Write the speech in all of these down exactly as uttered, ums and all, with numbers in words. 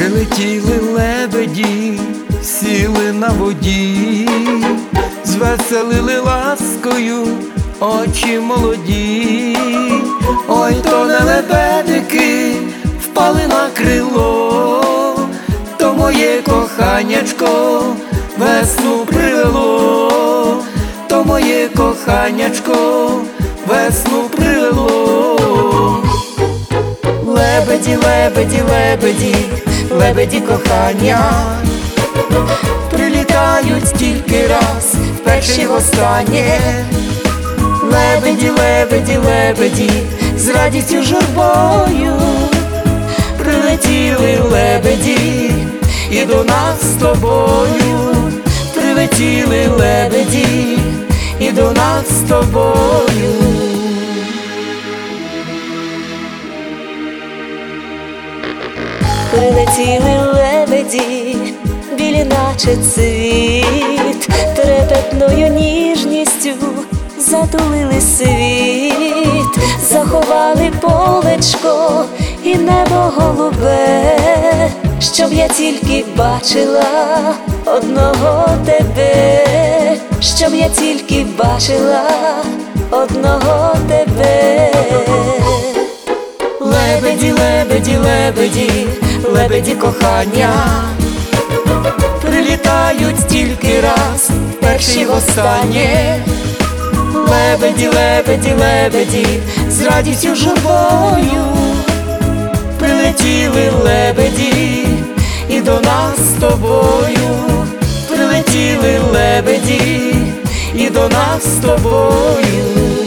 Прилетіли лебеді, сіли на воді, звеселили ласкою очі молоді. Ой, то не лебедики впали на крило, то моє коханячко весну привело, то моє коханячко весну привело. Лебеді, лебеді, лебеді, лебеді кохання, прилітають тільки раз, вперше й востаннє. Лебеді, лебеді, лебеді, з радістю журбою прилетіли лебеді і до нас з тобою. Прилетіли лебеді і до нас з тобою. Прилетіли лебеді, білі наче цвіт, трепетною ніжністю затулили світ, заховали полечко і небо голубе, щоб я тільки бачила одного тебе, щоб я тільки бачила одного тебе. Лебеді, лебеді, лебеді, лебеді кохання, прилітають тільки раз, вперше й востаннє. Лебеді, лебеді, лебеді, з радістю журбою прилетіли лебеді і до нас з тобою. Прилетіли лебеді і до нас з тобою.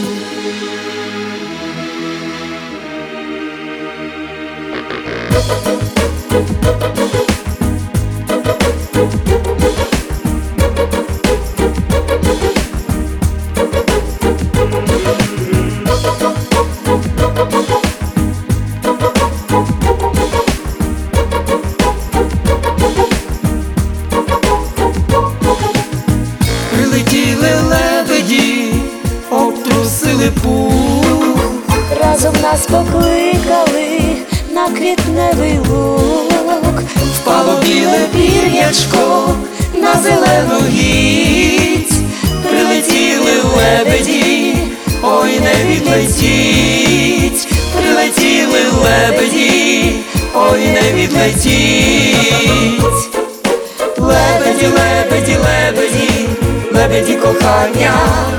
Прилетіли лебеді, обтрусили пух, разом нас покликали на квітневий луг. впало біле пір'ячко на зелену гідь. Прилетіли лебеді, ой, не відлетіть. Прилетіли лебеді, ой, не відлетіть. Лебеді, лебеді, лебеді, лебеді кохання,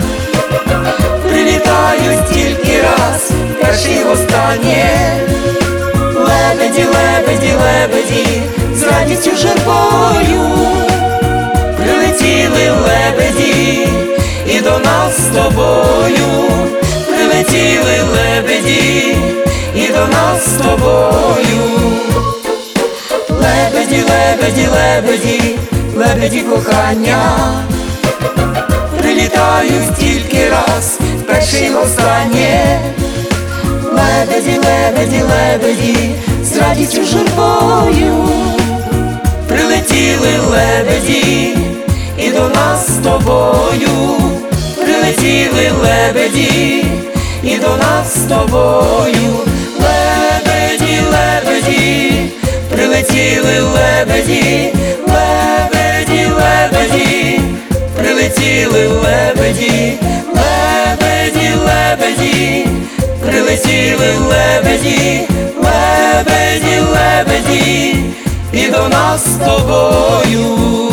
прилітають тільки раз, перший й востаннє. Лебеді, лебеді, лебеді, з радістю журбою прилетіли лебеді і до нас з тобою. Прилетіли лебеді і до нас з тобою. Лебеді, лебеді, лебеді, лебеді кохання, прилітають тільки раз, вперше й востаннє. Лебеді, лебеді, лебеді, з радістю журбою прилетіли лебеді і до нас з тобою. Прилетіли лебеді і до нас з тобою. Лебеді, лебеді, прилетіли лебеді. Лебеді, лебеді, прилетіли лебеді. Лебеді, лебеді, прилетіли лебеді. Лебеді, лебеді, і до нас з тобою.